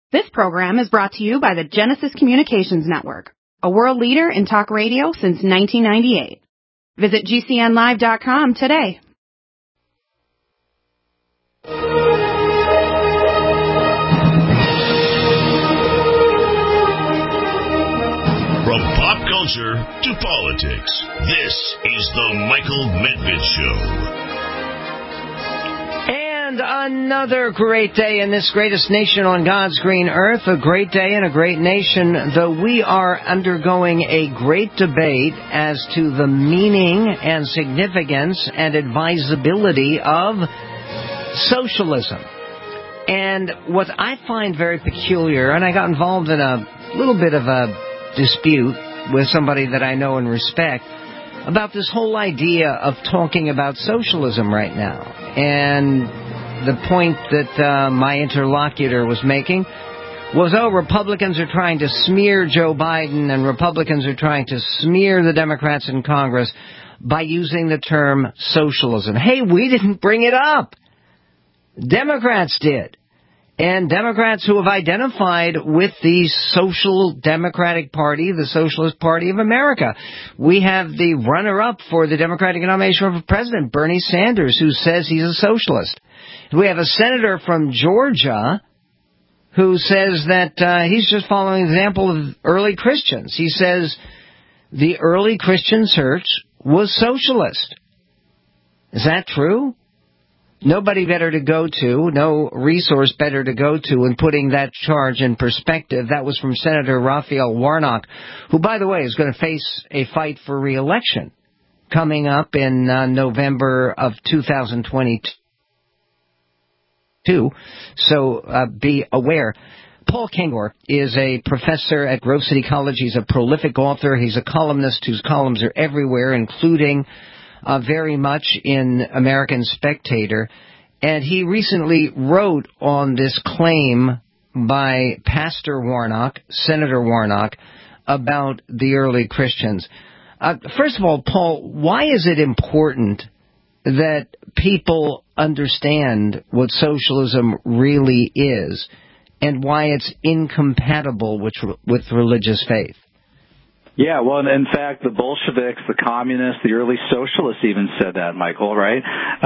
This program is brought to you by the Genesis Communications Network, a world leader in talk radio since 1998. Visit GCNlive.com today. From pop culture to politics, this is the Michael Medved Show. And another great day in this greatest nation on God's green earth, a great day in a great nation, though we are undergoing a great debate as to the meaning and significance and advisability of socialism. And what I find very peculiar, and I got involved in a little bit of a dispute with somebody that I know and respect about this whole idea of talking about socialism right now. And the point that my interlocutor was making was, Republicans are trying to smear Joe Biden and Republicans are trying to smear the Democrats in Congress by using the term socialism. Hey, we didn't bring it up. Democrats did. And Democrats who have identified with the Social Democratic Party, the Socialist Party of America. We have the runner-up for the Democratic nomination for president, Bernie Sanders, who says he's a socialist. We have a senator from Georgia who says that he's just following the example of early Christians. He says the early Christian church was socialist. Is that true? Nobody better to go to, no resource better to go to in putting that charge in perspective. That was from Senator Raphael Warnock, who, by the way, is going to face a fight for re-election coming up in November of 2022. So be aware. Paul Kengor is a professor at Grove City College. He's a prolific author. He's a columnist whose columns are everywhere, including very much in American Spectator. And he recently wrote on this claim by Pastor Warnock, Senator Warnock, about the early Christians. First of all, Paul, why is it important that people understand what socialism really is and why it's incompatible with religious faith? Yeah, well, in fact, the Bolsheviks, the communists, the early socialists even said that, Michael, right?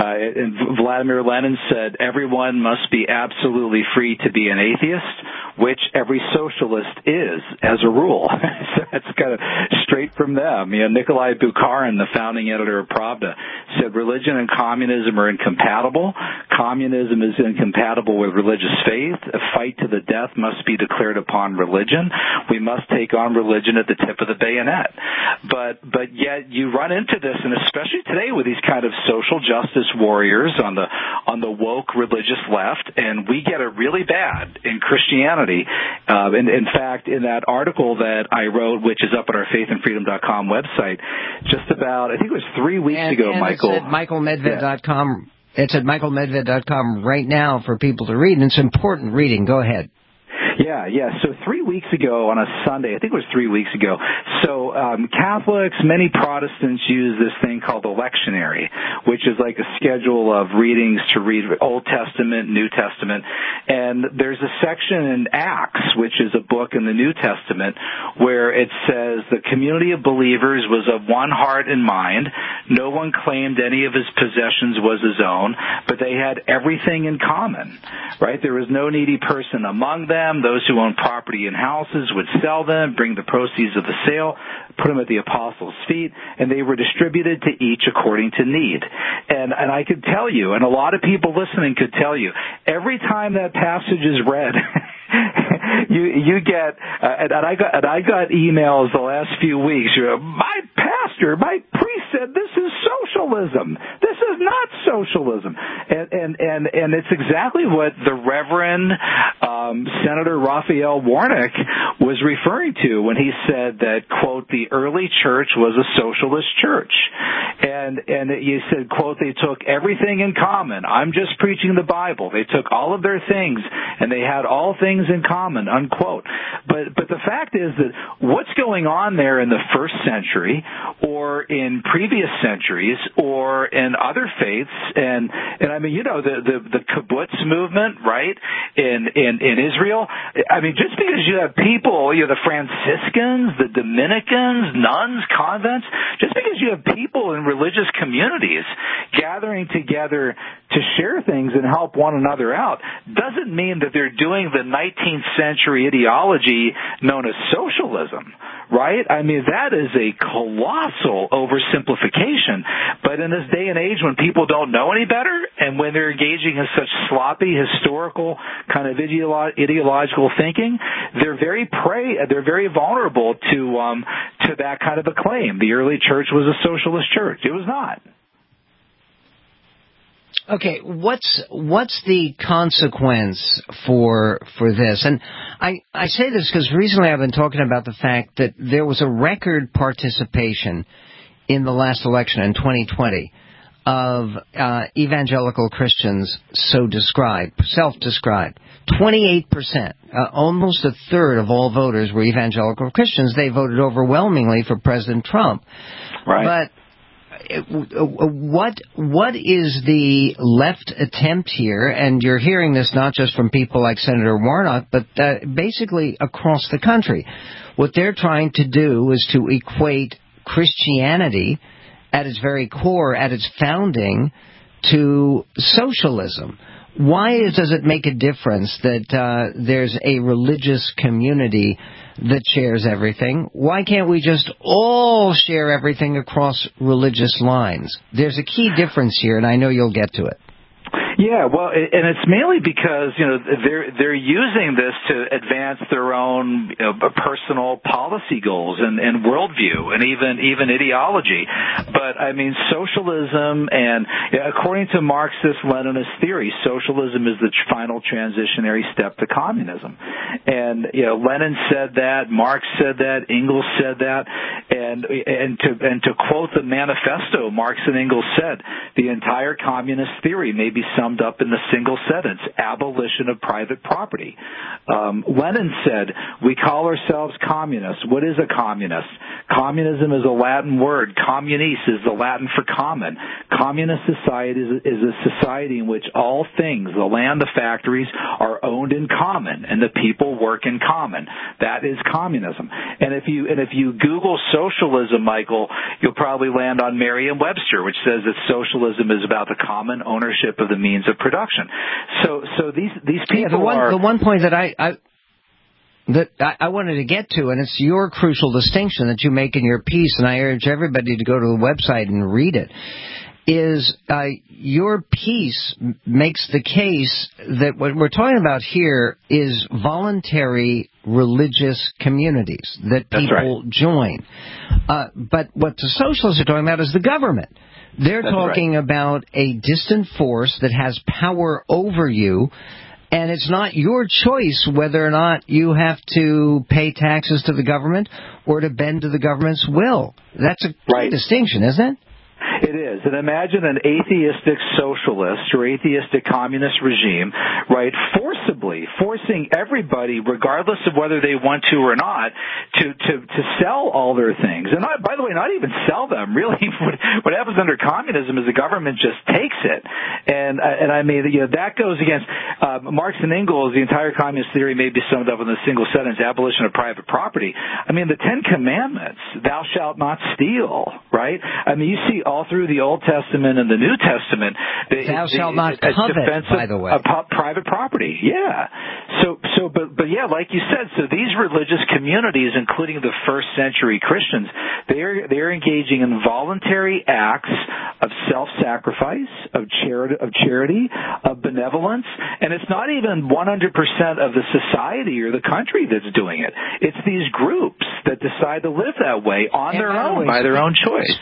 And Vladimir Lenin said everyone must be absolutely free to be an atheist, which every socialist is, as a rule. So that's kind of straight from them. You know, Nikolai Bukharin, the founding editor of Pravda, said religion and communism are incompatible. Communism is incompatible with religious faith. A fight to the death must be declared upon religion. We must take on religion at the tip of the bayonet. But yet you run into this, and especially today with these kind of social justice warriors on the woke religious left, and we get it really bad in Christianity. In fact, in that article that I wrote, which is up on our faithandfreedom.com website, just about, I think it was 3 weeks ago, Michael. It's at michaelmedved.com. It's at michaelmedved.com right now for people to read, and it's important reading. Go ahead. Yeah. So 3 weeks ago on a Sunday, I think it was 3 weeks ago, so Catholics, many Protestants use this thing called the lectionary, which is like a schedule of readings to read Old Testament, New Testament, and there's a section in Acts, which is a book in the New Testament, where it says the community of believers was of one heart and mind. No one claimed any of his possessions was his own, but they had everything in common, right? There was no needy person among them. Those who owned property and houses would sell them, bring the proceeds of the sale, put them at the apostles' feet, and they were distributed to each according to need. And I could tell you, and a lot of people listening could tell you, every time that passage is read, you get, and I got emails the last few weeks. My pastor, my priest said this is socialism. This is not socialism, and it's exactly what the Reverend Senator Raphael Warnock was referring to when he said that, quote, the early church was a socialist church, and you said, quote, they took everything in common. I'm just preaching the Bible. They took all of their things and they had all things in common, unquote. But the fact is that what's going on there in the first century or in previous centuries or in other faiths, and I mean, you know, the kibbutz movement, right, in Israel, I mean, just because you have people, the Franciscans, the Dominicans, nuns, convents, just because you have people in religious communities gathering together to share things and help one another out doesn't mean that they're doing the 19th century ideology known as socialism, right? I mean, that is a colossal oversimplification. But in this day and age when people don't know any better and when they're engaging in such sloppy, historical kind of ideological thinking, they're very vulnerable to that kind of a claim. The early church was a socialist church. It was not. Okay, what's the consequence for this? And I say this because recently I've been talking about the fact that there was a record participation in the last election in 2020 of evangelical Christians, self-described. 28%, almost a third of all voters were evangelical Christians. They voted overwhelmingly for President Trump. Right. But what is the left attempt here? And you're hearing this not just from people like Senator Warnock, but basically across the country. What they're trying to do is to equate Christianity at its very core, at its founding, to socialism. Why does it make a difference that there's a religious community that shares everything? Why can't we just all share everything across religious lines? There's a key difference here, and I know you'll get to it. Yeah, well, and it's mainly because they're using this to advance their own personal policy goals and worldview and even ideology. But I mean, socialism and according to Marxist-Leninist theory, socialism is the final transitionary step to communism. And Lenin said that, Marx said that, Engels said that, and to quote the manifesto, Marx and Engels said the entire communist theory may be summed up in the single sentence: abolition of private property. Lenin said, we call ourselves communists. What is a communist? Communism is a Latin word. Communis is the Latin for common. Communist society is a society in which all things, the land, the factories, are owned in common, and the people work in common. That is communism. And if you Google socialism, Michael, you'll probably land on Merriam-Webster, which says that socialism is about the common ownership of the means of production. So these people are... The one point that I wanted to get to, and it's your crucial distinction that you make in your piece, and I urge everybody to go to the website and read it, is your piece makes the case that what we're talking about here is voluntary religious communities that people join. But what the socialists are talking about is the government. They're talking about a distant force that has power over you, and it's not your choice whether or not you have to pay taxes to the government or to bend to the government's will. That's a key distinction, isn't it? It is. And imagine an atheistic socialist or atheistic communist regime, right, forcing everybody, regardless of whether they want to or not, to sell all their things. And by the way, not even sell them. Really, what happens under communism is the government just takes it. And I mean, that goes against Marx and Engels. The entire communist theory may be summed up in a single sentence: abolition of private property. I mean, the Ten Commandments: thou shalt not steal, right? I mean, you see all through the Old Testament and the New Testament, thou shalt not covet, by the way, private property. Yeah. But yeah, like you said, so these religious communities, including the first century Christians, they're engaging in voluntary acts of self-sacrifice, of charity, of benevolence, and it's not even 100% of the society or the country that's doing it. It's these groups that decide to live that way on their own, by their own choice.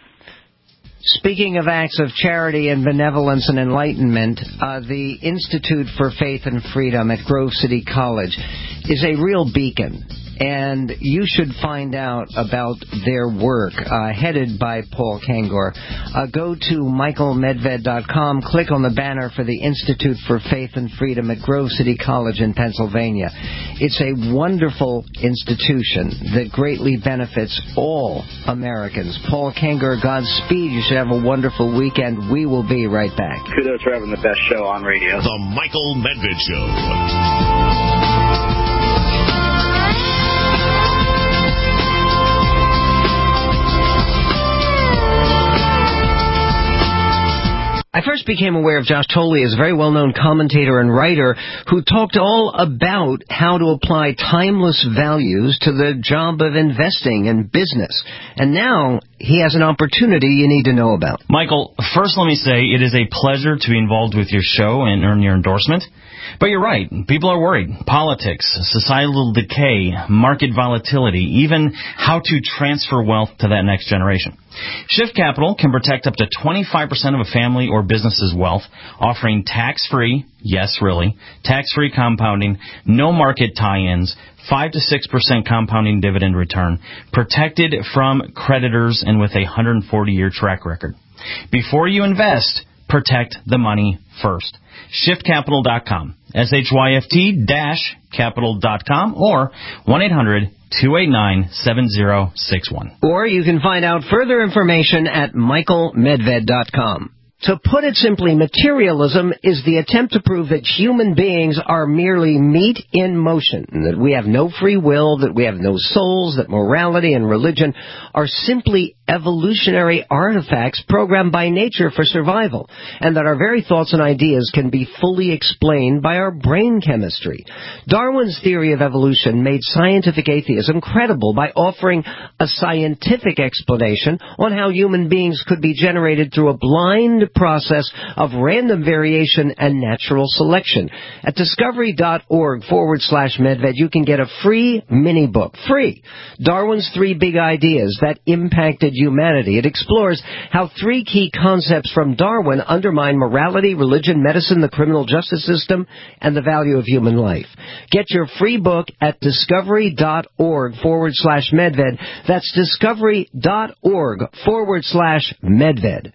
Speaking of acts of charity and benevolence and enlightenment, the Institute for Faith and Freedom at Grove City College is a real beacon, and you should find out about their work, headed by Paul Kengor. Go to michaelmedved.com, click on the banner for the Institute for Faith and Freedom at Grove City College in Pennsylvania. It's a wonderful institution that greatly benefits all Americans. Paul Kengor, Godspeed. You should have a wonderful weekend. We will be right back. Kudos for having the best show on radio. The Michael Medved Show. became aware of Josh Tolley as a very well-known commentator and writer who talked all about how to apply timeless values to the job of investing and business. And now he has an opportunity you need to know about. Michael, first let me say it is a pleasure to be involved with your show and earn your endorsement. But you're right. People are worried. Politics, societal decay, market volatility, even how to transfer wealth to that next generation. Shift Capital can protect up to 25% of a family or business's wealth, offering tax-free, yes, really, tax-free compounding, no market tie-ins, 5 to 6% compounding dividend return, protected from creditors, and with a 140-year track record. Before you invest, protect the money first. ShiftCapital.com, SHYFT-capital.com, or 1-800-289-7061. Or you can find out further information at michaelmedved.com. To put it simply, materialism is the attempt to prove that human beings are merely meat in motion, and that we have no free will, that we have no souls, that morality and religion are simply evolutionary artifacts programmed by nature for survival, and that our very thoughts and ideas can be fully explained by our brain chemistry. Darwin's theory of evolution made scientific atheism credible by offering a scientific explanation on how human beings could be generated through a blind process of random variation and natural selection. At discovery.org/Medved, you can get a free mini book, free, Darwin's 3 Big Ideas That Impacted Humanity. It explores how 3 key concepts from Darwin undermine morality, religion, medicine, the criminal justice system, and the value of human life. Get your free book at discovery.org/Medved. That's discovery.org/Medved.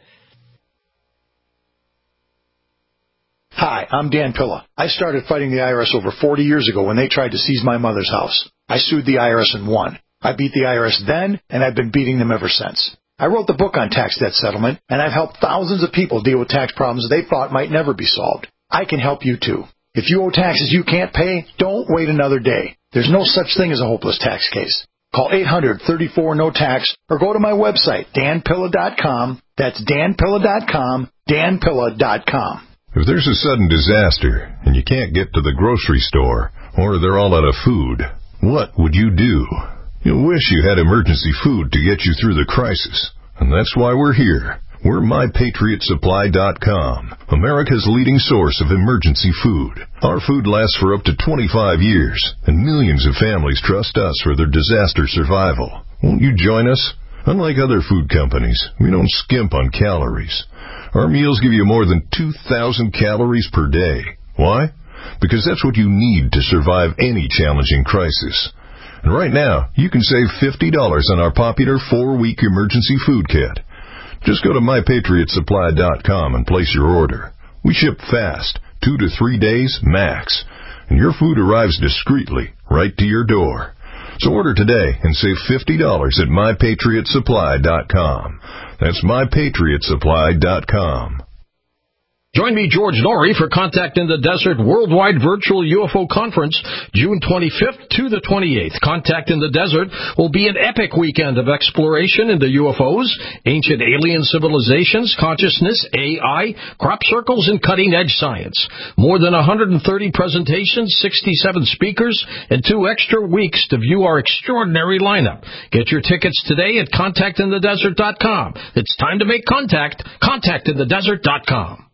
Hi, I'm Dan Pilla. I started fighting the IRS over 40 years ago when they tried to seize my mother's house. I sued the IRS and won. I beat the IRS then, and I've been beating them ever since. I wrote the book on tax debt settlement, and I've helped thousands of people deal with tax problems they thought might never be solved. I can help you too. If you owe taxes you can't pay, don't wait another day. There's no such thing as a hopeless tax case. Call 800-34-NO-TAX or go to my website, danpilla.com. That's danpilla.com, danpilla.com. If there's a sudden disaster and you can't get to the grocery store or they're all out of food, what would you do? You'll wish you had emergency food to get you through the crisis. And that's why we're here. We're MyPatriotSupply.com, America's leading source of emergency food. Our food lasts for up to 25 years, and millions of families trust us for their disaster survival. Won't you join us? Unlike other food companies, we don't skimp on calories. Our meals give you more than 2,000 calories per day. Why? Because that's what you need to survive any challenging crisis. And right now, you can save $50 on our popular 4-week emergency food kit. Just go to MyPatriotSupply.com and place your order. We ship fast, 2 to 3 days max, and your food arrives discreetly right to your door. So order today and save $50 at MyPatriotSupply.com. That's MyPatriotSupply.com. Join me, George Norrie, for Contact in the Desert Worldwide Virtual UFO Conference, June 25th to the 28th. Contact in the Desert will be an epic weekend of exploration into UFOs, ancient alien civilizations, consciousness, AI, crop circles, and cutting-edge science. More than 130 presentations, 67 speakers, and 2 extra weeks to view our extraordinary lineup. Get your tickets today at contactinthedesert.com. It's time to make contact. Contactinthedesert.com.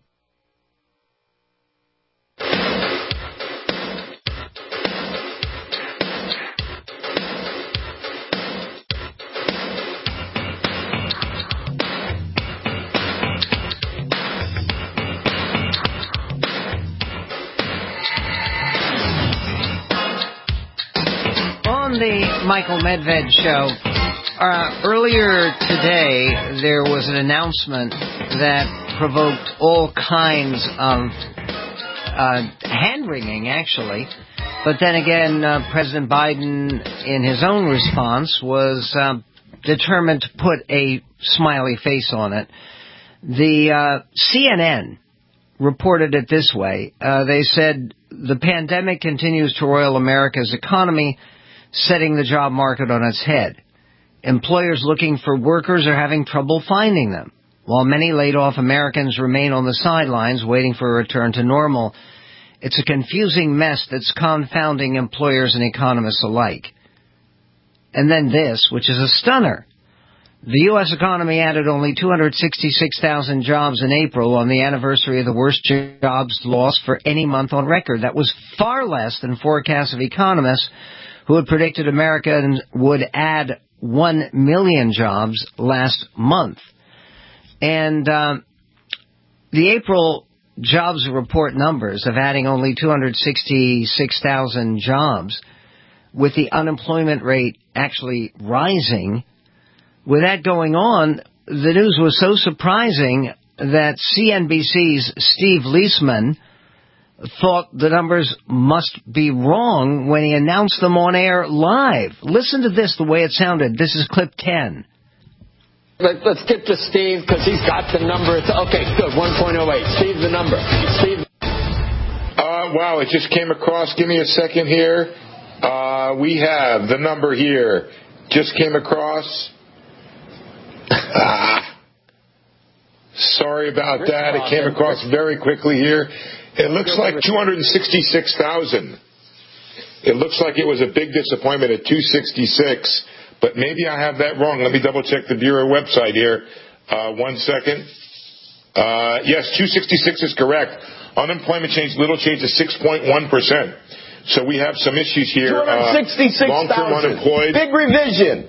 On the Michael Medved Show, earlier today there was an announcement that provoked all kinds of hand-wringing, actually. But then again, President Biden, in his own response, was determined to put a smiley face on it. The CNN reported it this way. They said, the pandemic continues to roil America's economy, setting the job market on its head. Employers looking for workers are having trouble finding them. while many laid-off Americans remain on the sidelines waiting for a return to normal. It's a confusing mess that's confounding employers and economists alike. And then this, which is a stunner. The U.S. economy added only 266,000 jobs in April on the anniversary of the worst jobs loss for any month on record. That was far less than forecasts of economists who had predicted America would add 1 million jobs last month. And the April jobs report numbers of adding only 266,000 jobs, with the unemployment rate actually rising. With that going on, the news was so surprising that CNBC's Steve Leisman thought the numbers must be wrong when he announced them on air live. Listen to this, the way it sounded. This is clip 10. Let's get to Steve, because he's got the number. Okay, good, 1.08. Steve, the number. Steve. Wow, it just came across. Give me a second here. We have the number here. Just came across. Sorry about that. It came across very quickly here. It looks like 266,000. It looks like it was a big disappointment at 266. But maybe I have that wrong. Let me double-check the Bureau website here. 1 second. Yes, 266 is correct. Unemployment little change is 6.1%. So we have some issues here. 266,000. Long-term unemployed. Big revision.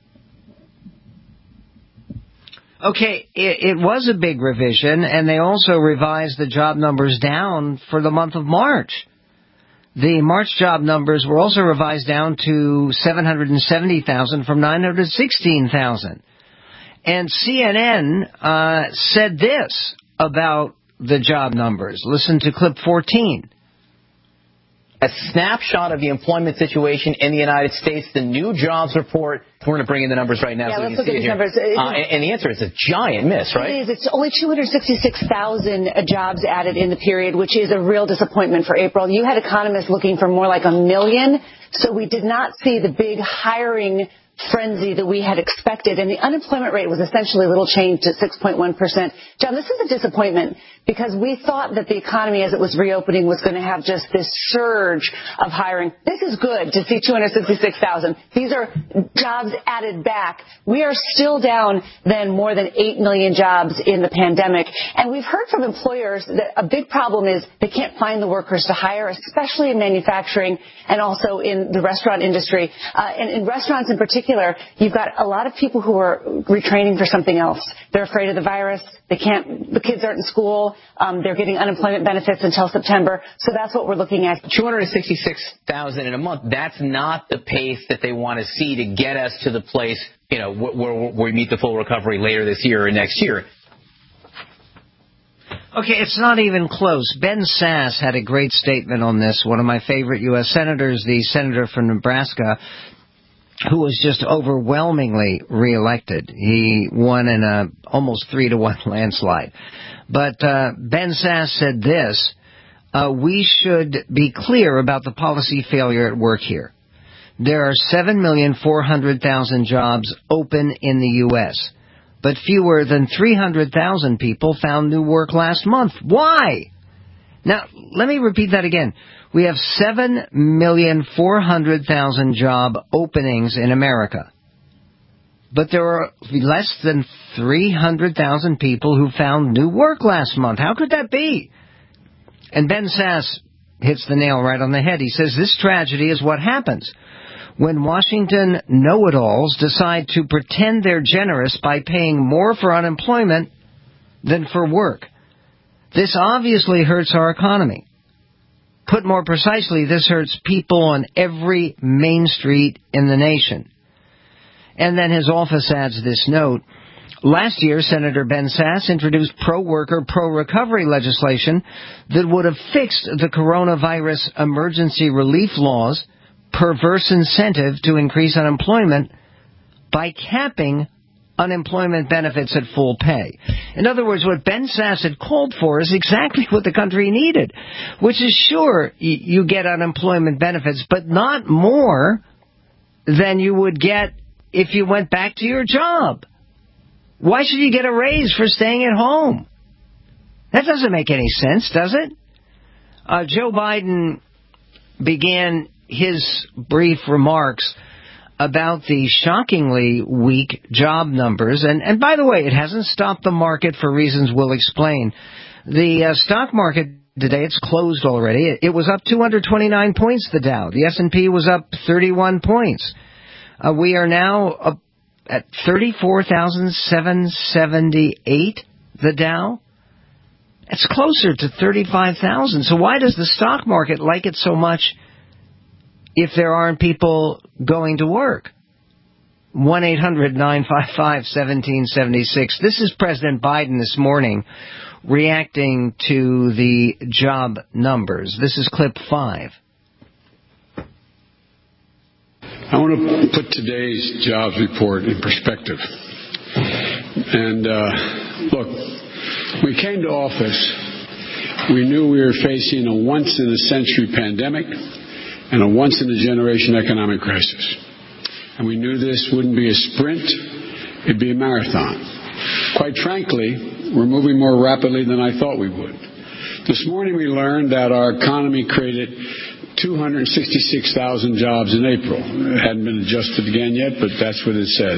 Okay, it was a big revision, and they also revised the job numbers down for the month of March. The March job numbers were also revised down to 770,000 from 916,000. And CNN said this about the job numbers. Listen to clip 14. A snapshot of the employment situation in the United States, the new jobs report. We're going to bring in the numbers right now so we can see it here. And the answer is a giant miss, right? It is. It's only 266,000 jobs added in the period, which is a real disappointment for April. You had economists looking for more like 1 million, so we did not see the big hiring frenzy that we had expected, and the unemployment rate was essentially little changed at 6.1%. John, this is a disappointment because we thought that the economy as it was reopening was going to have just this surge of hiring. This is good to see 266,000. These are jobs added back. We are still down than more than 8 million jobs in the pandemic, and we've heard from employers that a big problem is they can't find the workers to hire, especially in manufacturing and also in the restaurant industry. And in restaurants in particular, you've got a lot of people who are retraining for something else. They're afraid of the virus. The kids aren't in school. They're getting unemployment benefits until September. So that's what we're looking at. 266,000 in a month. That's not the pace that they want to see to get us to the place, where we meet the full recovery later this year or next year. Okay, it's not even close. Ben Sasse had a great statement on this. One of my favorite U.S. senators, the senator from Nebraska, who was just overwhelmingly reelected. He won in a almost 3-1 landslide. But Ben Sasse said this, we should be clear about the policy failure at work here. There are 7,400,000 jobs open in the U.S., but fewer than 300,000 people found new work last month. Why? Now, let me repeat that again. We have 7,400,000 job openings in America, but there are less than 300,000 people who found new work last month. How could that be? And Ben Sasse hits the nail right on the head. He says this tragedy is what happens when Washington know-it-alls decide to pretend they're generous by paying more for unemployment than for work. This obviously hurts our economy. Put more precisely, this hurts people on every main street in the nation. And then his office adds this note. Last year, Senator Ben Sasse introduced pro-worker, pro-recovery legislation that would have fixed the coronavirus emergency relief laws' perverse incentive to increase unemployment by capping unemployment benefits at full pay. In other words, what Ben Sasse had called for is exactly what the country needed, which is sure you get unemployment benefits, but not more than you would get if you went back to your job. Why should you get a raise for staying at home? That doesn't make any sense, does it? Joe Biden began his brief remarks about the shockingly weak job numbers. And by the way, it hasn't stopped the market for reasons we'll explain. The stock market today, it's closed already. It was up 229 points, the Dow. The S&P was up 31 points. We are now up at 34,778, the Dow. It's closer to 35,000. So why does the stock market like it so much if there aren't people going to work? 1-800-955-1776. This is President Biden this morning reacting to the job numbers. This is clip 5. I want to put today's jobs report in perspective. And look, when we came to office, we knew we were facing a once-in-a-century pandemic and a once-in-a-generation economic crisis. And we knew this wouldn't be a sprint, it'd be a marathon. Quite frankly, we're moving more rapidly than I thought we would. This morning we learned that our economy created 266,000 jobs in April. It hadn't been adjusted again yet, but that's what it says,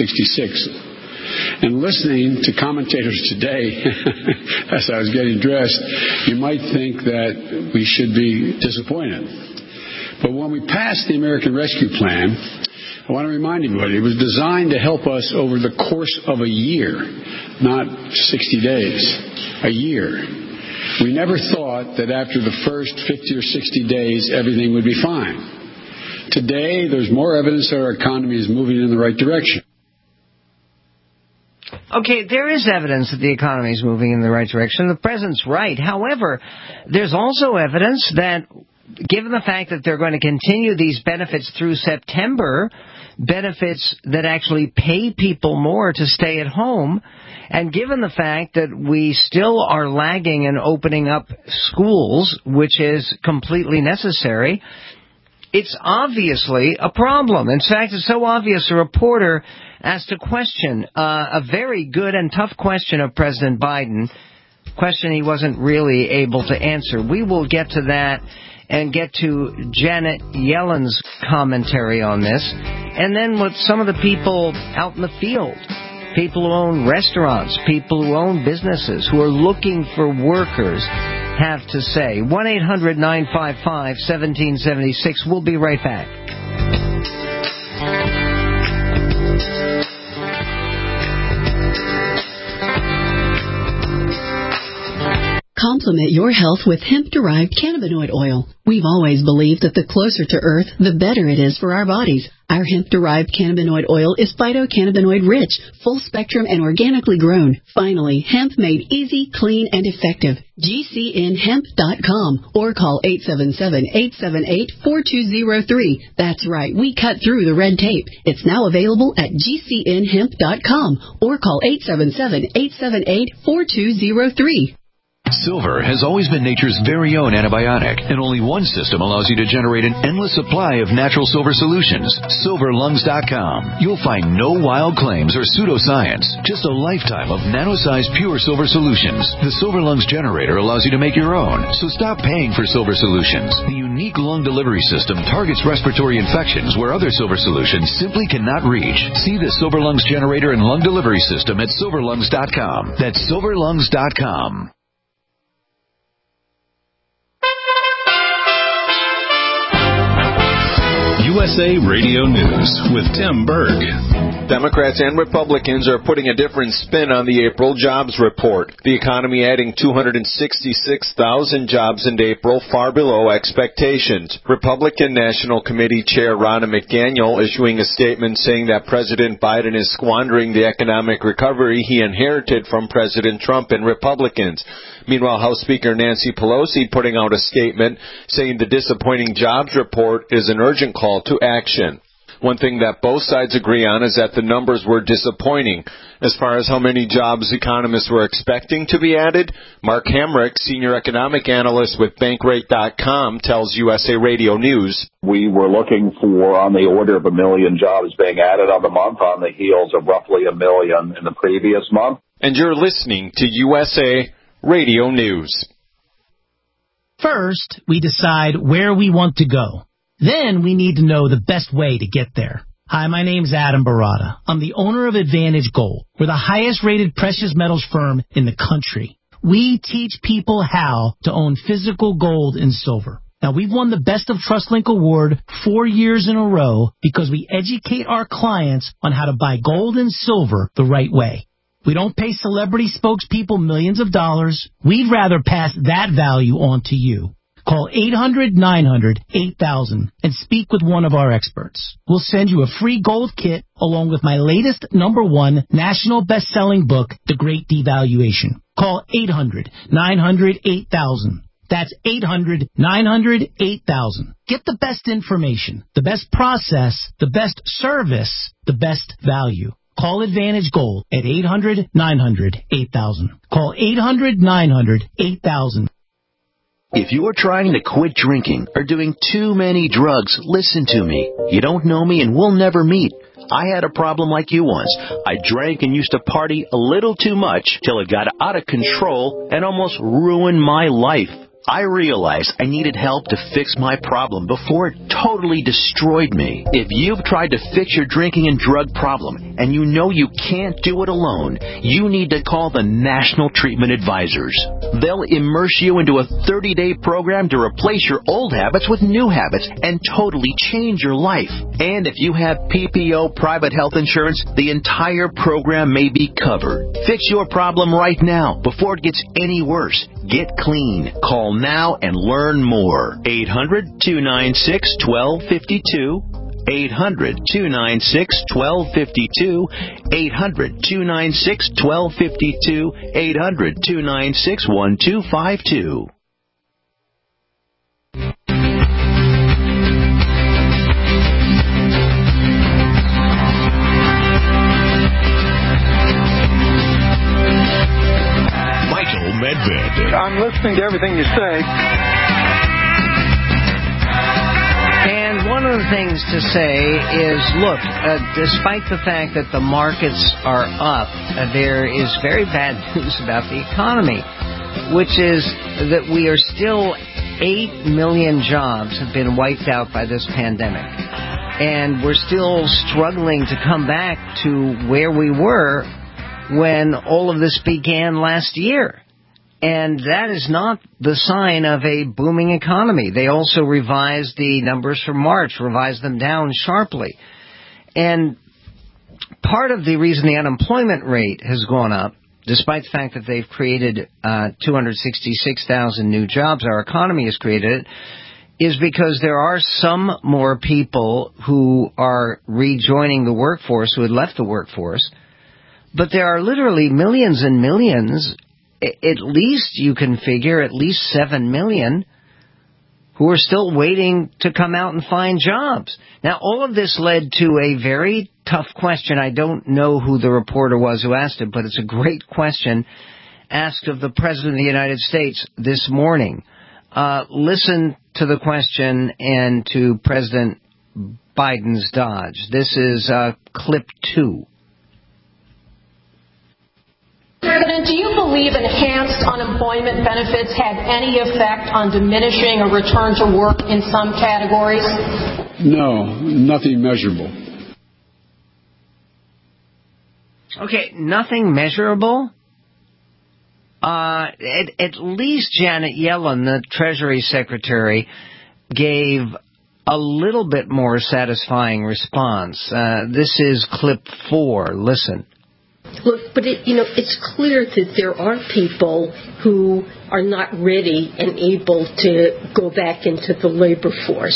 266. And listening to commentators today, as I was getting dressed, you might think that we should be disappointed. But when we passed the American Rescue Plan, I want to remind everybody, it was designed to help us over the course of a year, not 60 days, a year. We never thought that after the first 50 or 60 days, everything would be fine. Today, there's more evidence that our economy is moving in the right direction. Okay, there is evidence that the economy is moving in the right direction. The president's right. However, there's also evidence that, given the fact that they're going to continue these benefits through September, benefits that actually pay people more to stay at home, and given the fact that we still are lagging in opening up schools, which is completely necessary, it's obviously a problem. In fact, it's so obvious a reporter asked a question, a very good and tough question of President Biden, a question he wasn't really able to answer. We will get to that and get to Janet Yellen's commentary on this, and then what some of the people out in the field, people who own restaurants, people who own businesses, who are looking for workers, have to say. 1-800-955-1776. We'll be right back. Complement your health with hemp-derived cannabinoid oil. We've always believed that the closer to Earth, the better it is for our bodies. Our hemp-derived cannabinoid oil is phytocannabinoid-rich, full-spectrum, and organically grown. Finally, hemp made easy, clean, and effective. GCNhemp.com or call 877-878-4203. That's right, we cut through the red tape. It's now available at GCNhemp.com or call 877-878-4203. Silver has always been nature's very own antibiotic, and only one system allows you to generate an endless supply of natural silver solutions. SilverLungs.com. You'll find no wild claims or pseudoscience, just a lifetime of nano-sized pure silver solutions. The Silver Lungs generator allows you to make your own, so stop paying for silver solutions. The unique lung delivery system targets respiratory infections where other silver solutions simply cannot reach. See the Silver Lungs generator and lung delivery system at SilverLungs.com. That's SilverLungs.com. USA Radio News with Tim Berg. Democrats and Republicans are putting a different spin on the April jobs report. The economy adding 266,000 jobs in April, far below expectations. Republican National Committee Chair Ronna McDaniel issuing a statement saying that President Biden is squandering the economic recovery he inherited from President Trump and Republicans. Meanwhile, House Speaker Nancy Pelosi putting out a statement saying the disappointing jobs report is an urgent call to action. One thing that both sides agree on is that the numbers were disappointing. As far as how many jobs economists were expecting to be added, Mark Hamrick, senior economic analyst with Bankrate.com, tells USA Radio News. We were looking for on the order of 1 million jobs being added on the month on the heels of roughly 1 million in the previous month. And you're listening to USA Radio News. First, we decide where we want to go. Then we need to know the best way to get there. Hi, my name's Adam Barada. I'm the owner of Advantage Gold. We're the highest rated precious metals firm in the country. We teach people how to own physical gold and silver. Now, we've won the Best of TrustLink Award 4 years in a row because we educate our clients on how to buy gold and silver the right way. We don't pay celebrity spokespeople millions of dollars. We'd rather pass that value on to you. Call 800-900-8000 and speak with one of our experts. We'll send you a free gold kit along with my latest #1 national best-selling book, The Great Devaluation. Call 800-900-8000. That's 800-900-8000. Get the best information, the best process, the best service, the best value. Call Advantage Gold at 800-900-8000. Call 800-900-8000. If you're trying to quit drinking or doing too many drugs, listen to me. You don't know me and we'll never meet. I had a problem like you once. I drank and used to party a little too much till it got out of control and almost ruined my life. I realized I needed help to fix my problem before it totally destroyed me. If you've tried to fix your drinking and drug problem and you know you can't do it alone, you need to call the National Treatment Advisors. They'll immerse you into a 30-day program to replace your old habits with new habits and totally change your life. And if you have PPO private health insurance, the entire program may be covered. Fix your problem right now before it gets any worse. Get clean. Call now and learn more. 800-296-1252. 800-296-1252. 800-296-1252. 800-296-1252. Medved. I'm listening to everything you say. And one of the things to say is, look, despite the fact that the markets are up, there is very bad news about the economy, which is that we are still 8 million jobs have been wiped out by this pandemic. And we're still struggling to come back to where we were when all of this began last year. And that is not the sign of a booming economy. They also revised the numbers for March, revised them down sharply. And part of the reason the unemployment rate has gone up, despite the fact that they've created 266,000 new jobs, our economy has created it, is because there are some more people who are rejoining the workforce, who had left the workforce. But there are literally millions and millions, at least you can figure at least 7 million, who are still waiting to come out and find jobs. Now, all of this led to a very tough question. I don't know who the reporter was who asked it, but it's a great question asked of the President of the United States this morning. Listen to the question and to President Biden's dodge. This is clip 2. President, do you believe enhanced unemployment benefits had any effect on diminishing a return to work in some categories? No, nothing measurable. Okay, nothing measurable? At least Janet Yellen, the Treasury Secretary, gave a little bit more satisfying response. This is clip 4. Listen. Look, but it's clear that there are people who are not ready and able to go back into the labor force.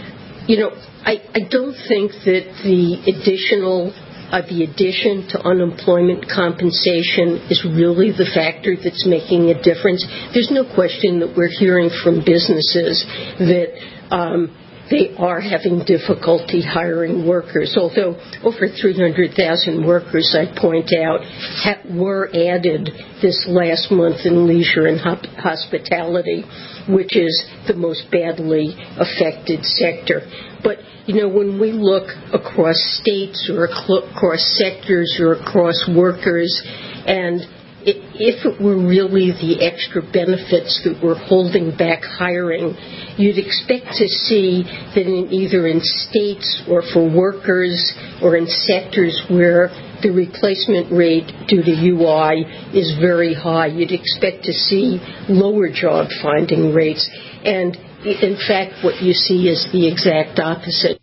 I don't think that the addition to unemployment compensation is really the factor that's making a difference. There's no question that we're hearing from businesses that they are having difficulty hiring workers, although over 300,000 workers, I point out, were added this last month in leisure and hospitality, which is the most badly affected sector. But, when we look across states or across sectors or across workers, and if it were really the extra benefits that were holding back hiring, you'd expect to see that either in states or for workers or in sectors where the replacement rate due to UI is very high, you'd expect to see lower job finding rates. And in fact, what you see is the exact opposite.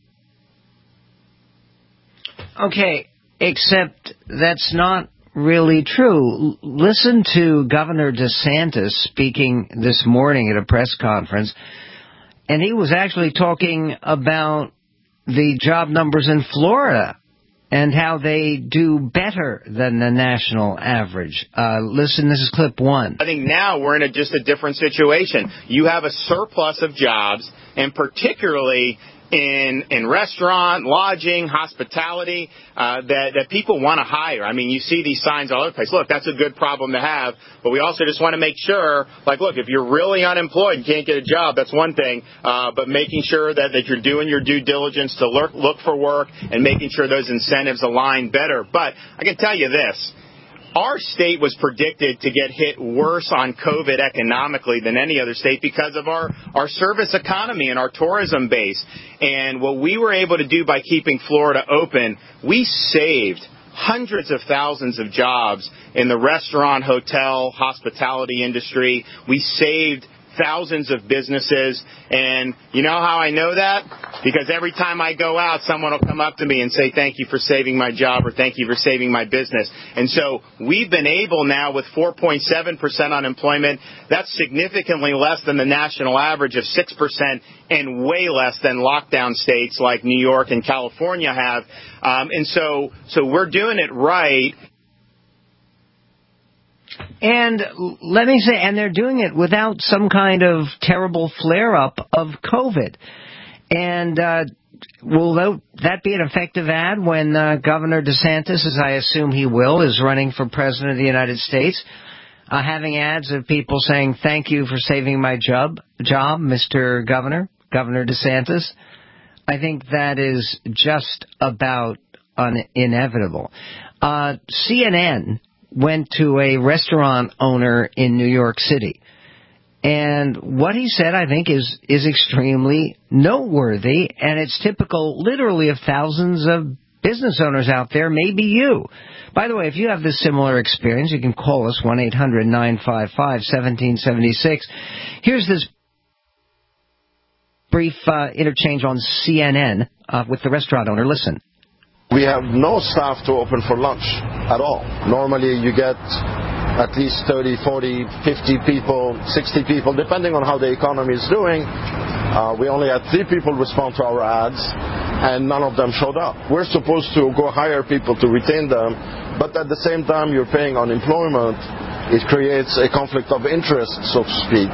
Okay, except that's not really true. Listen to Governor DeSantis speaking this morning at a press conference, and he was actually talking about the job numbers in Florida and how they do better than the national average. Listen, this is clip 1. I think now we're in just a different situation. You have a surplus of jobs, and particularly in restaurant, lodging, hospitality, that people want to hire. I mean, you see these signs all over the place. Look, that's a good problem to have, but we also just want to make sure, look, if you're really unemployed and can't get a job, that's one thing, but making sure that you're doing your due diligence to look for work and making sure those incentives align better. But I can tell you this. Our state was predicted to get hit worse on COVID economically than any other state because of our service economy and our tourism base. And what we were able to do by keeping Florida open, we saved hundreds of thousands of jobs in the restaurant, hotel, hospitality industry. We saved thousands of businesses. And you know how I know that? Because every time I go out, someone will come up to me and say, thank you for saving my job or thank you for saving my business. And so we've been able now with 4.7% unemployment. That's significantly less than the national average of 6% and way less than lockdown states like New York and California have. And so we're doing it right. And let me say, and they're doing it without some kind of terrible flare-up of COVID. And will that be an effective ad when Governor DeSantis, as I assume he will, is running for President of the United States, having ads of people saying, thank you for saving my job, Mr. Governor DeSantis? I think that is just about inevitable. CNN went to a restaurant owner in New York City. And what he said, I think, is extremely noteworthy, and it's typical, literally, of thousands of business owners out there, maybe you. By the way, if you have this similar experience, you can call us, 1-800-955-1776. Here's this brief interchange on CNN with the restaurant owner. Listen. We have no staff to open for lunch at all. Normally you get at least 30, 40, 50 people, 60 people, depending on how the economy is doing. We only had 3 people respond to our ads, and none of them showed up. We're supposed to go hire people to retain them, but at the same time you're paying unemployment. It creates a conflict of interest, so to speak.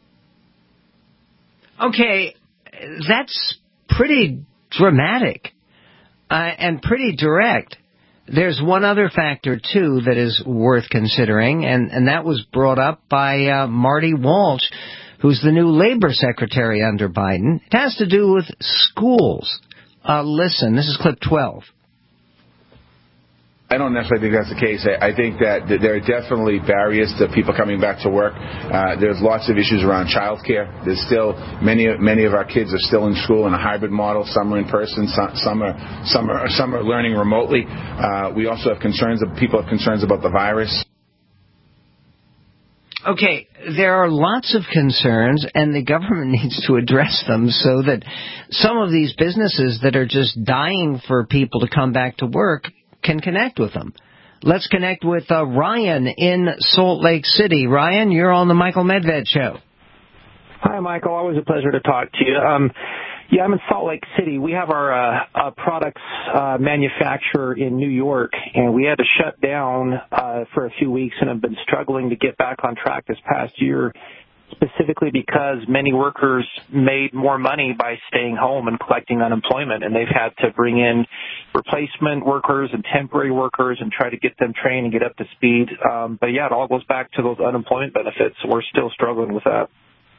Okay, that's pretty dramatic. And pretty direct. There's one other factor, too, that is worth considering, and that was brought up by Marty Walsh, who's the new labor secretary under Biden. It has to do with schools. Listen, this is clip 12. I don't necessarily think that's the case. I think that there are definitely barriers to people coming back to work. There's lots of issues around child care. There's still many of our kids are still in school in a hybrid model. Some are in person. Some are learning remotely. We also have people have concerns about the virus. Okay, there are lots of concerns, and the government needs to address them so that some of these businesses that are just dying for people to come back to work can connect with them. Let's connect with Ryan in Salt Lake City. Ryan, you're on the Michael Medved Show. Hi, Michael. Always a pleasure to talk to you. I'm in Salt Lake City. We have our products manufacturer in New York, and we had to shut down for a few weeks and have been struggling to get back on track this past year. specifically because many workers made more money by staying home and collecting unemployment, and they've had to bring in replacement workers and temporary workers and try to get them trained and get up to speed. But yeah, it all goes back to those unemployment benefits. We're still struggling with that.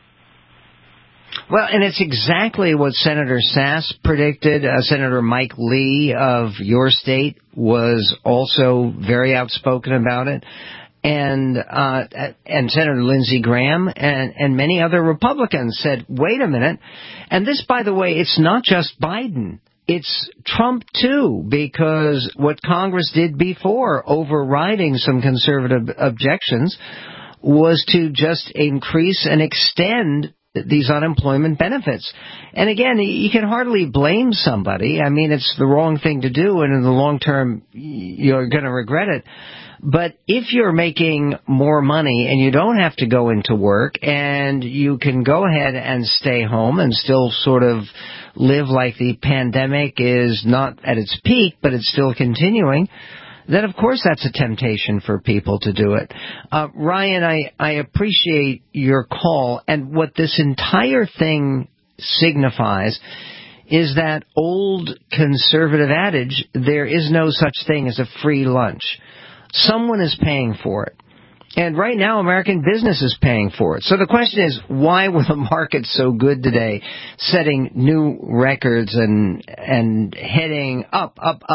Well, and it's exactly what Senator Sass predicted. Senator Mike Lee of your state was also very outspoken about it. And Senator Lindsey Graham and many other Republicans said, wait a minute. And this, by the way, it's not just Biden. It's Trump, too, because what Congress did before, overriding some conservative objections, was to just increase and extend these unemployment benefits. And again, you can hardly blame somebody. I mean, it's the wrong thing to do, and in the long term, you're going to regret it. But if you're making more money and you don't have to go into work and you can go ahead and stay home and still sort of live like the pandemic is not at its peak, but it's still continuing, then of course that's a temptation for people to do it. Ryan, I appreciate your call, and what this entire thing signifies is that old conservative adage, there is no such thing as a free lunch. Someone is paying for it. And right now, American business is paying for it. So the question is, why were the markets so good today, setting new records and heading up?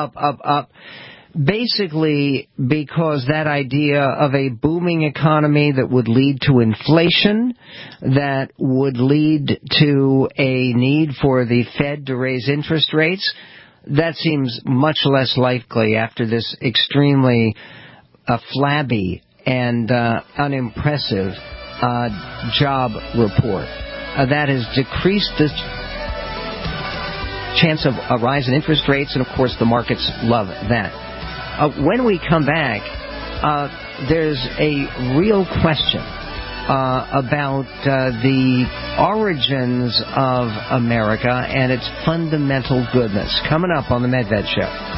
Basically, because that idea of a booming economy that would lead to inflation, that would lead to a need for the Fed to raise interest rates, that seems much less likely after this extremely flabby and unimpressive job report. That has decreased the chance of a rise in interest rates, and of course the markets love that. When we come back, there's a real question about the origins of America and its fundamental goodness. Coming up on the Medved Show.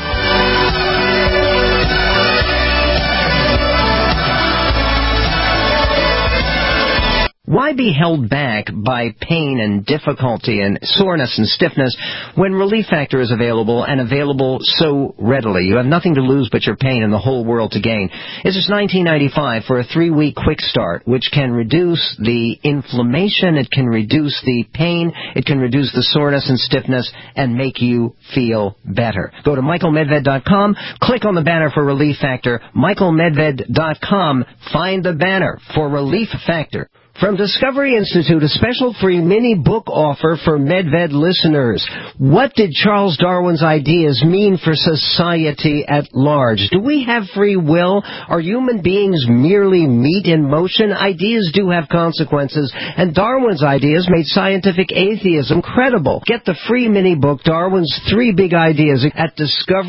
Why be held back by pain and difficulty and soreness and stiffness when Relief Factor is available and available so readily? You have nothing to lose but your pain and the whole world to gain. It's just $19.95 for a 3-week quick start, which can reduce the inflammation, it can reduce the pain, it can reduce the soreness and stiffness, and make you feel better. Go to michaelmedved.com, click on the banner for Relief Factor, michaelmedved.com, find the banner for Relief Factor. From Discovery Institute, a special free mini book offer for Medved listeners. What did Charles Darwin's ideas mean for society at large? Do we have free will? Are human beings merely meat in motion? Ideas do have consequences, and Darwin's ideas made scientific atheism credible. Get the free mini book, Darwin's 3 Big Ideas, at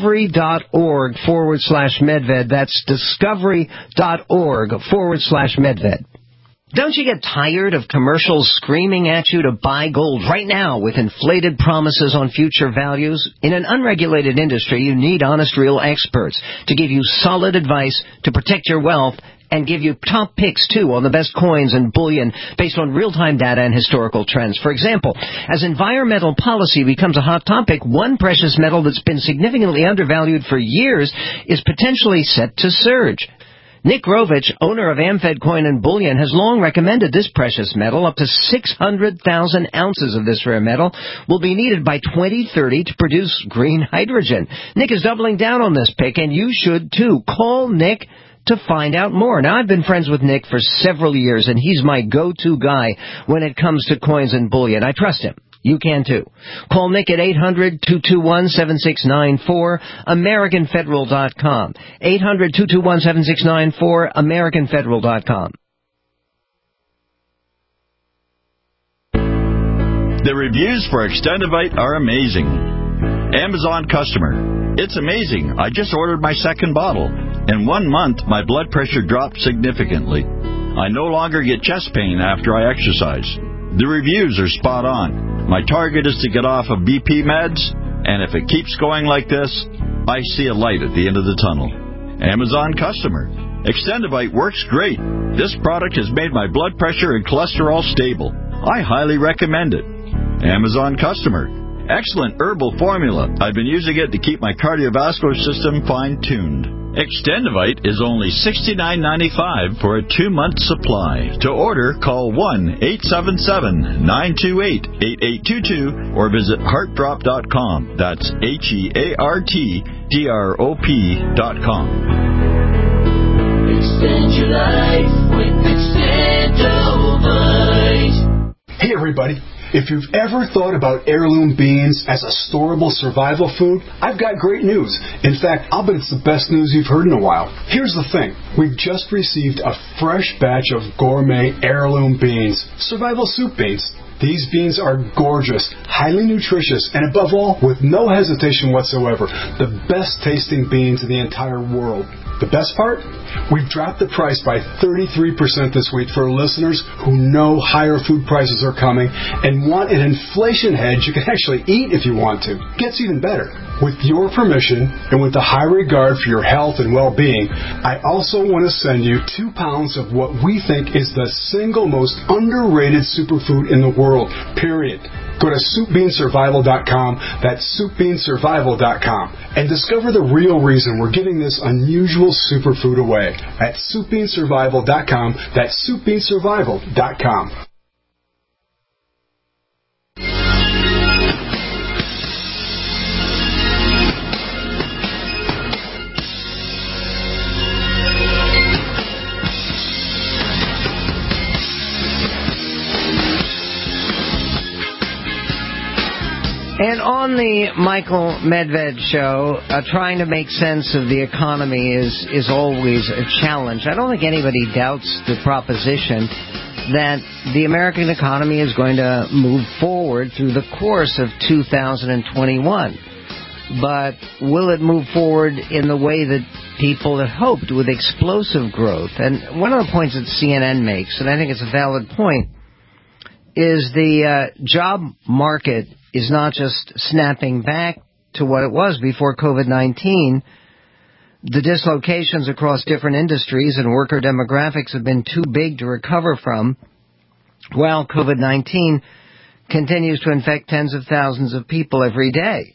discovery.org/Medved. That's discovery.org/Medved. Don't you get tired of commercials screaming at you to buy gold right now with inflated promises on future values? In an unregulated industry, you need honest, real experts to give you solid advice to protect your wealth and give you top picks, too, on the best coins and bullion based on real-time data and historical trends. For example, as environmental policy becomes a hot topic, one precious metal that's been significantly undervalued for years is potentially set to surge. Nick Rovich, owner of AmFed Coin and Bullion, has long recommended this precious metal. Up to 600,000 ounces of this rare metal will be needed by 2030 to produce green hydrogen. Nick is doubling down on this pick, and you should too. Call Nick to find out more. Now, I've been friends with Nick for several years, and he's my go-to guy when it comes to coins and bullion. I trust him. You can too. Call Nick at 800-221-7694, AmericanFederal.com. 800-221-7694, AmericanFederal.com. The reviews for Extendivite are amazing. Amazon customer. It's amazing. I just ordered my second bottle. In 1 month, my blood pressure dropped significantly. I no longer get chest pain after I exercise. The reviews are spot on. My target is to get off of BP meds, and if it keeps going like this, I see a light at the end of the tunnel. Amazon customer. Extendivite works great. This product has made my blood pressure and cholesterol stable. I highly recommend it. Amazon customer. Excellent herbal formula. I've been using it to keep my cardiovascular system fine-tuned. Extendivite is only $69.95 for a 2-month supply. To order, call 1-877-928-8822 or visit heartdrop.com. That's HEARTDROP.com. Extend your life with Extendivite. Hey everybody. If you've ever thought about heirloom beans as a storable survival food, I've got great news. In fact, I'll bet it's the best news you've heard in a while. Here's the thing. We've just received a fresh batch of gourmet heirloom beans, survival soup beans. These beans are gorgeous, highly nutritious, and above all, with no hesitation whatsoever, the best tasting beans in the entire world. The best part? We've dropped the price by 33% this week for listeners who know higher food prices are coming and want an inflation hedge you can actually eat if you want to. Gets even better. With your permission and with the high regard for your health and well-being, I also want to send you 2 pounds of what we think is the single most underrated superfood in the world, period. Go to SoupBeanSurvival.com, that's SoupBeanSurvival.com, and discover the real reason we're giving this unusual superfood away at SoupBeanSurvival.com, that's SoupBeanSurvival.com. And on the Michael Medved show, trying to make sense of the economy is always a challenge. I don't think anybody doubts the proposition that the American economy is going to move forward through the course of 2021. But will it move forward in the way that people had hoped, with explosive growth? And one of the points that CNN makes, and I think it's a valid point, is the job market is not just snapping back to what it was before COVID-19. The dislocations across different industries and worker demographics have been too big to recover from, while COVID-19 continues to infect tens of thousands of people every day.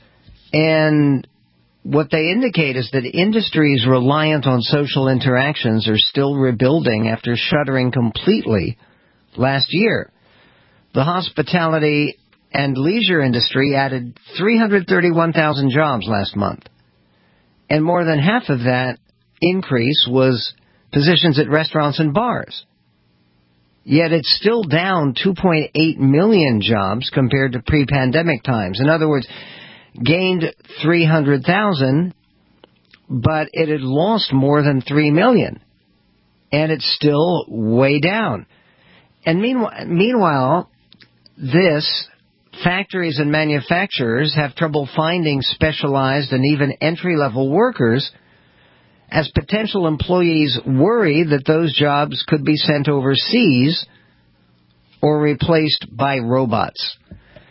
And what they indicate is that industries reliant on social interactions are still rebuilding after shuttering completely last year. The hospitality and leisure industry added 331,000 jobs last month. And more than half of that increase was positions at restaurants and bars. Yet it's still down 2.8 million jobs compared to pre-pandemic times. In other words, gained 300,000, but it had lost more than 3 million. And it's still way down. And meanwhile, factories and manufacturers have trouble finding specialized and even entry-level workers as potential employees worry that those jobs could be sent overseas or replaced by robots.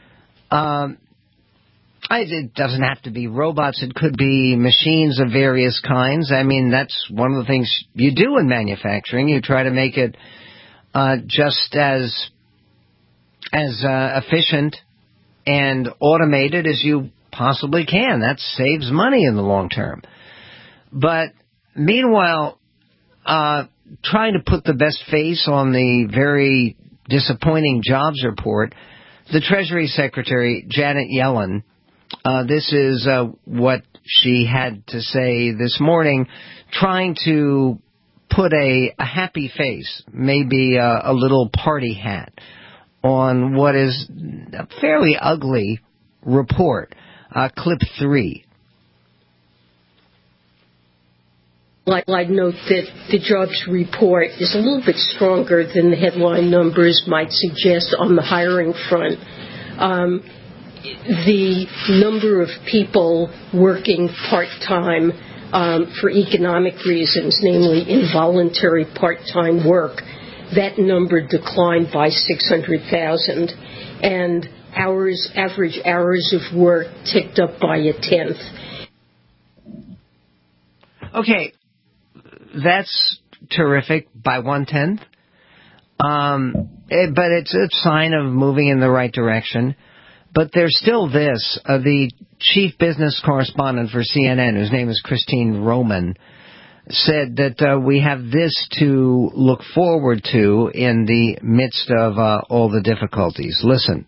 It doesn't have to be robots. It could be machines of various kinds. I mean, that's one of the things you do in manufacturing. You try to make it just as efficient and automated as you possibly can. That saves money in the long term. But meanwhile, trying to put the best face on the very disappointing jobs report, the Treasury Secretary, Janet Yellen, this is what she had to say this morning, trying to put a happy face, maybe a little party hat, on what is a fairly ugly report. Clip 3. I'd note that the jobs report is a little bit stronger than the headline numbers might suggest on the hiring front. The number of people working part-time for economic reasons, namely involuntary part-time work, that number declined by 600,000, and average hours of work ticked up by 1/10. Okay, that's terrific by 1/10. But it's a sign of moving in the right direction. But there's still this. The chief business correspondent for CNN, whose name is Christine Roman, said that we have this to look forward to in the midst of all the difficulties. Listen.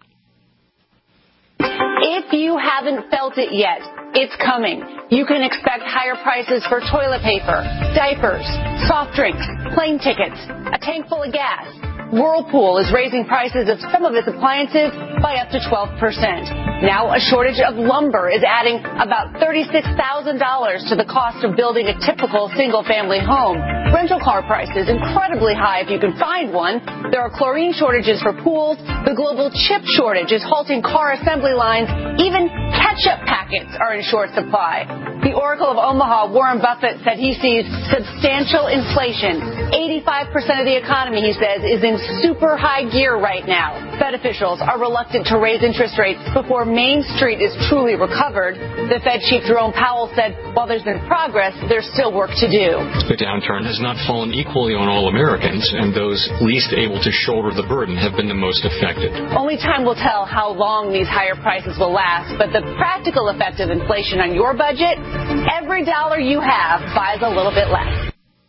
If you haven't felt it yet, it's coming. You can expect higher prices for toilet paper, diapers, soft drinks, plane tickets, a tank full of gas. Whirlpool is raising prices of some of its appliances by up to 12%. Now a shortage of lumber is adding about $36,000 to the cost of building a typical single-family home. Rental car prices incredibly high if you can find one. There are chlorine shortages for pools. The global chip shortage is halting car assembly lines. Even ketchup packets are in short supply. The Oracle of Omaha, Warren Buffett, said he sees substantial inflation. 85% of the economy, he says, is in super high gear right now. Fed officials are reluctant to raise interest rates before Main Street is truly recovered. The Fed Chief Jerome Powell said while there's been progress, there's still work to do. The downturn has not fallen equally on all Americans, and those least able to shoulder the burden have been the most affected. Only time will tell how long these higher prices will last, but the practical effect of inflation on your budget, every dollar you have buys a little bit less.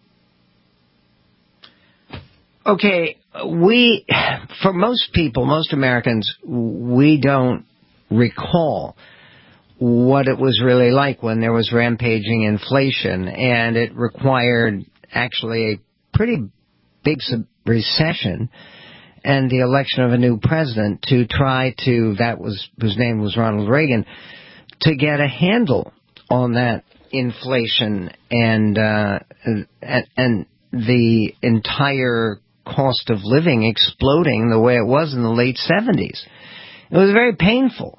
Okay, for most people, most Americans, we don't recall what it was really like when there was rampaging inflation, and it required actually a pretty big recession and the election of a new president to try to, whose name was Ronald Reagan, to get a handle on that inflation and the entire cost of living exploding the way it was in the late 70s. It was very painful.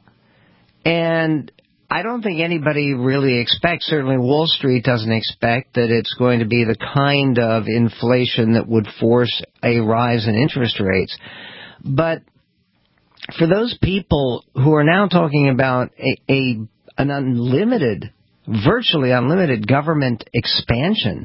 And I don't think anybody really expects, certainly Wall Street doesn't expect, that it's going to be the kind of inflation that would force a rise in interest rates. But for those people who are now talking about an unlimited, virtually unlimited government expansion,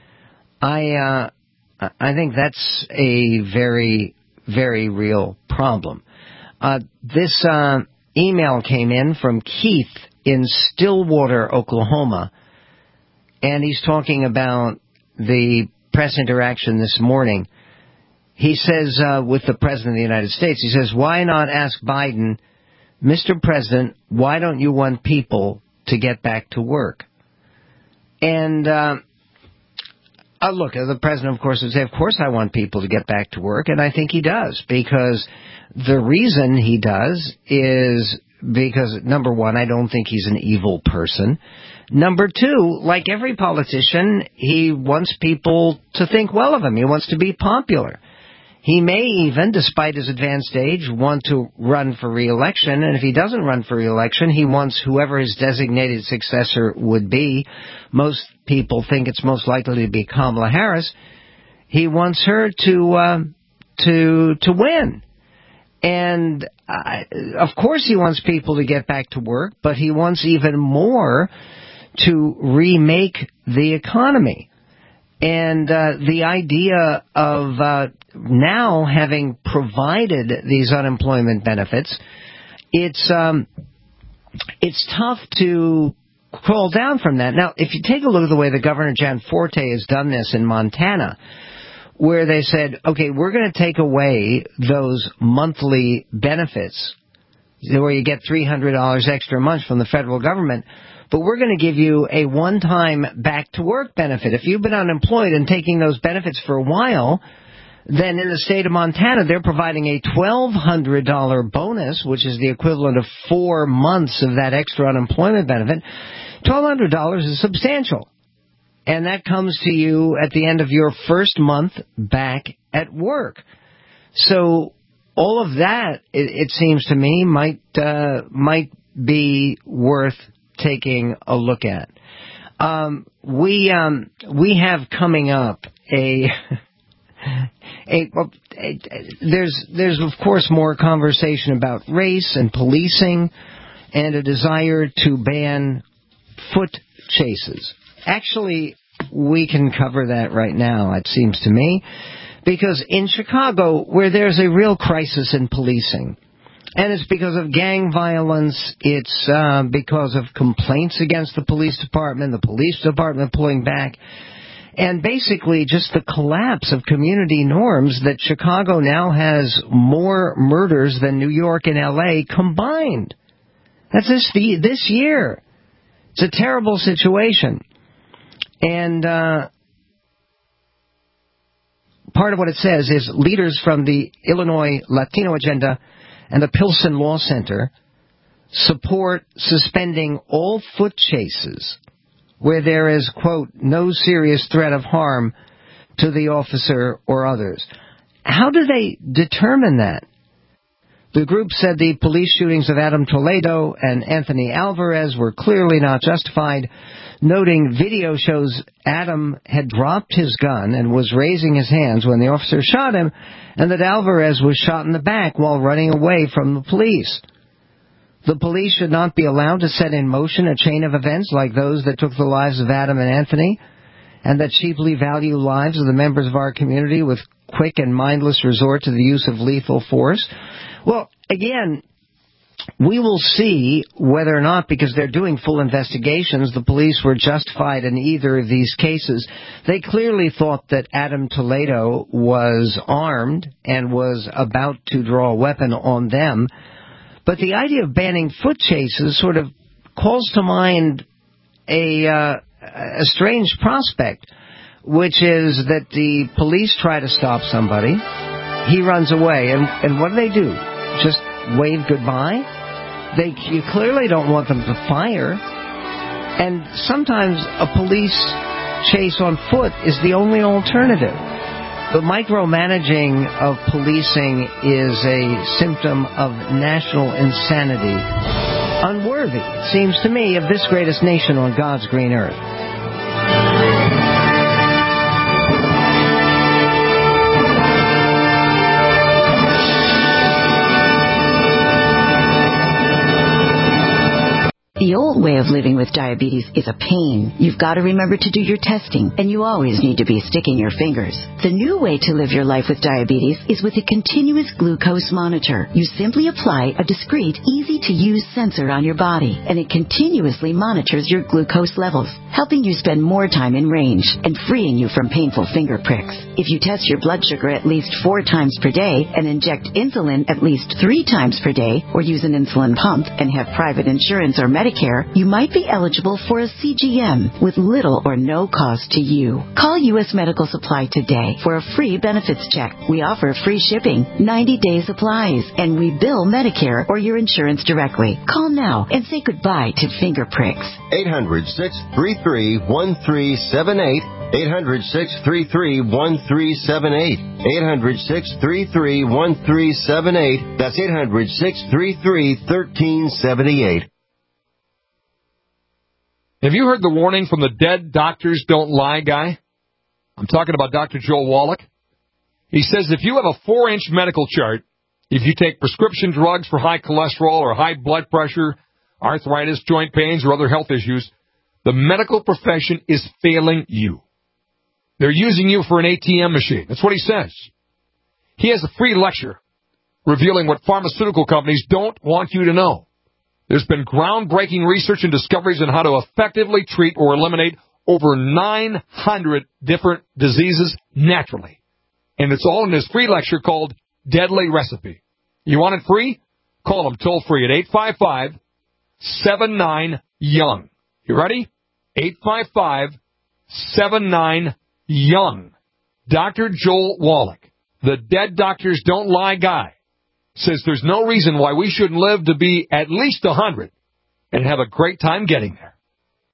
I think that's a very, very real problem. This email came in from Keith in Stillwater, Oklahoma, and he's talking about the press interaction this morning. He says, with the President of the United States, he says, why not ask Biden, Mr. President, why don't you want people to get back to work? And look, the President, of course, would say, of course I want people to get back to work, and I think he does, because the reason he does is because, number one, I don't think he's an evil person. Number two, like every politician, he wants people to think well of him. He wants to be popular. He may even, despite his advanced age, want to run for re-election, and if he doesn't run for re-election, he wants whoever his designated successor would be. Most people think it's most likely to be Kamala Harris. He wants her to win. And of course he wants people to get back to work, but he wants even more to remake the economy. And the idea of now having provided these unemployment benefits, it's tough to crawl down from that. Now, if you take a look at the way the Governor Gianforte has done this in Montana, where they said, okay, we're going to take away those monthly benefits where you get $300 extra a month from the federal government, but we're going to give you a one-time back-to-work benefit. If you've been unemployed and taking those benefits for a while, then in the state of Montana, they're providing a $1,200 bonus, which is the equivalent of 4 months of that extra unemployment benefit. $1,200 is substantial. And that comes to you at the end of your first month back at work. So all of that, it seems to me, might be worth taking a look at. We have coming up there's of course more conversation about race and policing and a desire to ban foot chases. Actually, we can cover that right now, it seems to me, because in Chicago, where there's a real crisis in policing, and it's because of gang violence, it's because of complaints against the police department pulling back, and basically just the collapse of community norms, that Chicago now has more murders than New York and L.A. combined. That's this year. It's a terrible situation. And part of what it says is leaders from the Illinois Latino Agenda and the Pilsen Law Center support suspending all foot chases where there is, quote, no serious threat of harm to the officer or others. How do they determine that? The group said the police shootings of Adam Toledo and Anthony Alvarez were clearly not justified, noting video shows Adam had dropped his gun and was raising his hands when the officer shot him, and that Alvarez was shot in the back while running away from the police. The police should not be allowed to set in motion a chain of events like those that took the lives of Adam and Anthony, and that cheaply value lives of the members of our community with quick and mindless resort to the use of lethal force. Well, again, we will see whether or not, because they're doing full investigations, the police were justified in either of these cases. They clearly thought that Adam Toledo was armed and was about to draw a weapon on them. But the idea of banning foot chases sort of calls to mind a strange prospect, which is that the police try to stop somebody, he runs away, and what do? Just wave goodbye? You clearly don't want them to fire, and sometimes a police chase on foot is the only alternative. The micromanaging of policing is a symptom of national insanity, unworthy, it seems to me, of this greatest nation on God's green earth. The old way of living with diabetes is a pain. You've got to remember to do your testing, and you always need to be sticking your fingers. The new way to live your life with diabetes is with a continuous glucose monitor. You simply apply a discreet, easy-to-use sensor on your body, and it continuously monitors your glucose levels, helping you spend more time in range and freeing you from painful finger pricks. If you test your blood sugar at least 4 times per day and inject insulin at least 3 times per day, or use an insulin pump and have private insurance or Medicare, you might be eligible for a CGM with little or no cost to you. Call U.S. Medical Supply today for a free benefits check. We offer free shipping, 90-day supplies, and we bill Medicare or your insurance directly. Call now and say goodbye to finger pricks. 800-633-1378. 800-633-1378. 800-633-1378. That's 800-633-1378. Have you heard the warning from the Dead Doctors Don't Lie guy? I'm talking about Dr. Joel Wallach. He says if you have a 4-inch medical chart, if you take prescription drugs for high cholesterol or high blood pressure, arthritis, joint pains, or other health issues, the medical profession is failing you. They're using you for an ATM machine. That's what he says. He has a free lecture revealing what pharmaceutical companies don't want you to know. There's been groundbreaking research and discoveries on how to effectively treat or eliminate over 900 different diseases naturally. And it's all in his free lecture called Deadly Recipe. You want it free? Call him toll-free at 855-79-YOUNG. You ready? 855-79-YOUNG. Dr. Joel Wallach, the Dead Doctors Don't Lie guy, says there's no reason why we shouldn't live to be at least 100 and have a great time getting there.